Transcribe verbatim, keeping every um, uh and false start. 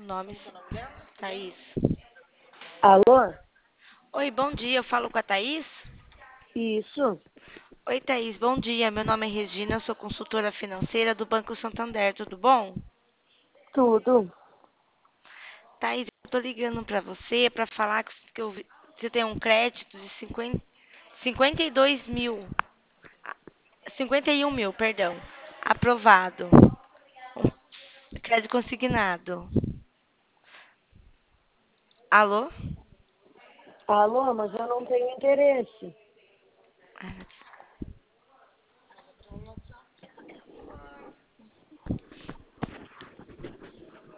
nome, Thaís. Alô? Oi, bom dia. Eu falo com a Thaís? Isso, Oi, Thaís. Bom dia. Meu nome é Regina. Eu sou consultora financeira do Banco Santander. Tudo bom? tudo. Thaís, eu tô ligando para você para falar que que eu vi- você tem um crédito de cinquenta, cinquenta e dois mil. cinquenta e um mil, perdão. Aprovado. Um crédito consignado. Alô? Alô, mas eu não tenho interesse.